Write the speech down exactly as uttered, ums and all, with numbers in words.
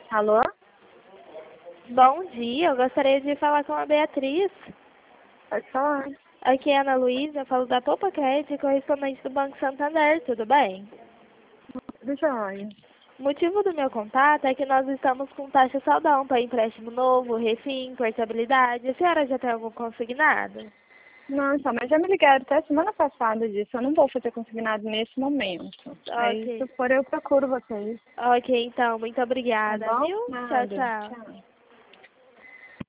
Alô? Bom dia, eu gostaria de falar com a Beatriz. Pode falar. Aqui é a Ana Luísa, eu falo da Poupa Crédito, correspondente do Banco Santander, tudo bem? Tudo jóia. O motivo do meu contato é que nós estamos com taxa saudão para empréstimo novo, refim, portabilidade. A senhora já tem algum consignado? Não, então, mas já me ligaram até semana passada disso. Eu não vou fazer consignado nesse momento. Aí, Ok. se for, eu procuro vocês. Ok, então, muito Tá obrigada, bom? viu? Tchau, Nada. tchau. Tchau.